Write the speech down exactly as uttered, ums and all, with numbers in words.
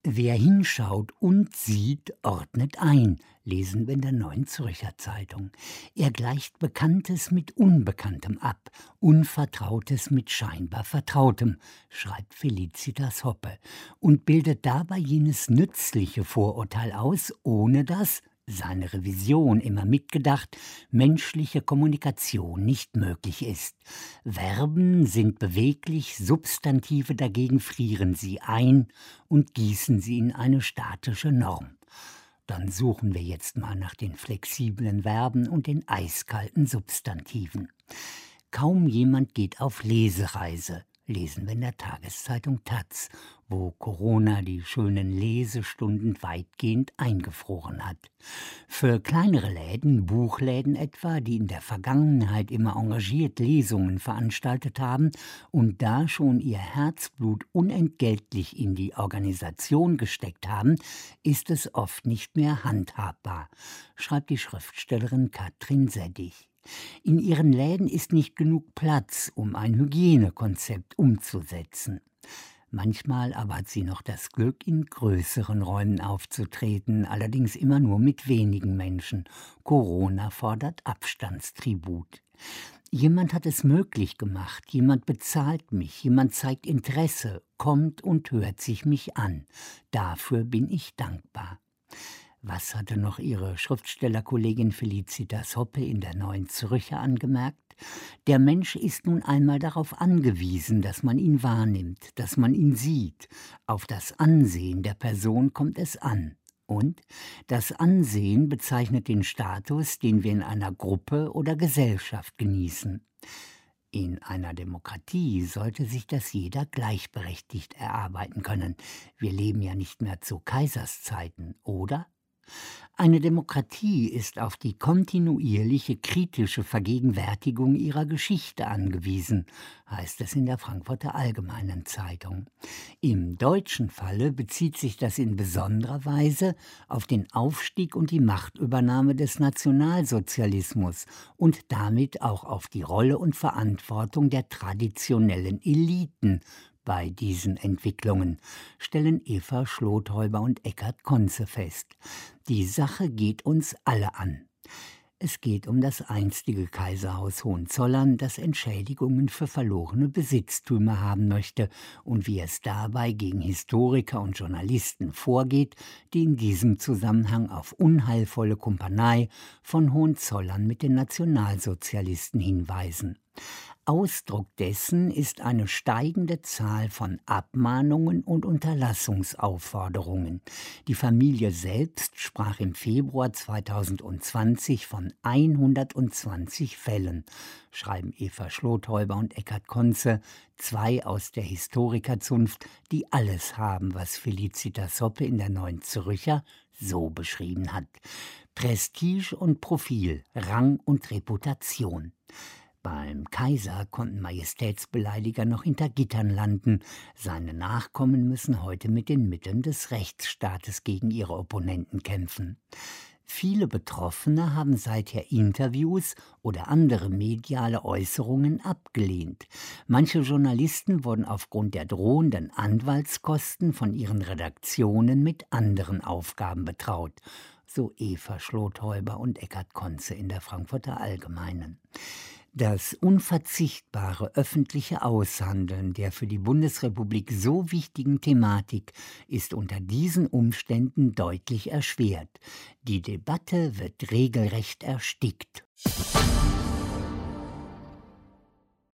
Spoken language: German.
Wer hinschaut und sieht, ordnet ein, lesen wir in der Neuen Zürcher Zeitung. Er gleicht Bekanntes mit Unbekanntem ab, Unvertrautes mit scheinbar Vertrautem, schreibt Felicitas Hoppe, und bildet dabei jenes nützliche Vorurteil aus, ohne dass, seine Revision immer mitgedacht, menschliche Kommunikation nicht möglich ist. Verben sind beweglich, Substantive dagegen frieren sie ein und gießen sie in eine statische Norm. Dann suchen wir jetzt mal nach den flexiblen Verben und den eiskalten Substantiven. Kaum jemand geht auf Lesereise, lesen wir in der Tageszeitung Taz, wo Corona die schönen Lesestunden weitgehend eingefroren hat. Für kleinere Läden, Buchläden etwa, die in der Vergangenheit immer engagiert Lesungen veranstaltet haben und da schon ihr Herzblut unentgeltlich in die Organisation gesteckt haben, ist es oft nicht mehr handhabbar, schreibt die Schriftstellerin Katrin Seddig. In ihren Läden ist nicht genug Platz, um ein Hygienekonzept umzusetzen. Manchmal aber hat sie noch das Glück, in größeren Räumen aufzutreten, allerdings immer nur mit wenigen Menschen. Corona fordert Abstandstribut. Jemand hat es möglich gemacht, jemand bezahlt mich, jemand zeigt Interesse, kommt und hört sich mich an. Dafür bin ich dankbar. Was hatte noch ihre Schriftstellerkollegin Felicitas Hoppe in der Neuen Zürcher angemerkt? Der Mensch ist nun einmal darauf angewiesen, dass man ihn wahrnimmt, dass man ihn sieht. Auf das Ansehen der Person kommt es an. Und das Ansehen bezeichnet den Status, den wir in einer Gruppe oder Gesellschaft genießen. In einer Demokratie sollte sich das jeder gleichberechtigt erarbeiten können. Wir leben ja nicht mehr zu Kaiserszeiten, oder? Eine Demokratie ist auf die kontinuierliche kritische Vergegenwärtigung ihrer Geschichte angewiesen, heißt es in der Frankfurter Allgemeinen Zeitung. Im deutschen Falle bezieht sich das in besonderer Weise auf den Aufstieg und die Machtübernahme des Nationalsozialismus und damit auch auf die Rolle und Verantwortung der traditionellen Eliten bei diesen Entwicklungen, stellen Eva Schlothäuber und Eckhard Konze fest. Die Sache geht uns alle an. Es geht um das einstige Kaiserhaus Hohenzollern, das Entschädigungen für verlorene Besitztümer haben möchte und wie es dabei gegen Historiker und Journalisten vorgeht, die in diesem Zusammenhang auf unheilvolle Kumpanei von Hohenzollern mit den Nationalsozialisten hinweisen. Ausdruck dessen ist eine steigende Zahl von Abmahnungen und Unterlassungsaufforderungen. Die Familie selbst sprach im Februar zweitausendzwanzig von hundertzwanzig Fällen, schreiben Eva Schlothäuber und Eckhard Konze, zwei aus der Historikerzunft, die alles haben, was Felicitas Hoppe in der Neuen Zürcher so beschrieben hat. Prestige und Profil, Rang und Reputation. Beim Kaiser konnten Majestätsbeleidiger noch hinter Gittern landen. Seine Nachkommen müssen heute mit den Mitteln des Rechtsstaates gegen ihre Opponenten kämpfen. Viele Betroffene haben seither Interviews oder andere mediale Äußerungen abgelehnt. Manche Journalisten wurden aufgrund der drohenden Anwaltskosten von ihren Redaktionen mit anderen Aufgaben betraut, so Eva Schlothäuber und Eckhard Konze in der Frankfurter Allgemeinen. Das unverzichtbare öffentliche Aushandeln der für die Bundesrepublik so wichtigen Thematik ist unter diesen Umständen deutlich erschwert. Die Debatte wird regelrecht erstickt.